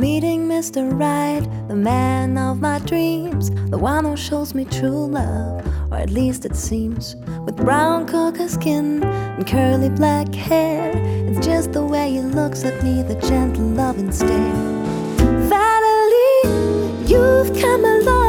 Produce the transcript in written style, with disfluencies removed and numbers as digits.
Meeting Mr. Right, the man of my dreams, the one who shows me true love, or at least it seems. With brown cocoa skin and curly black hair, it's just the way he looks at me, the gentle loving stare. Finally, you've come along.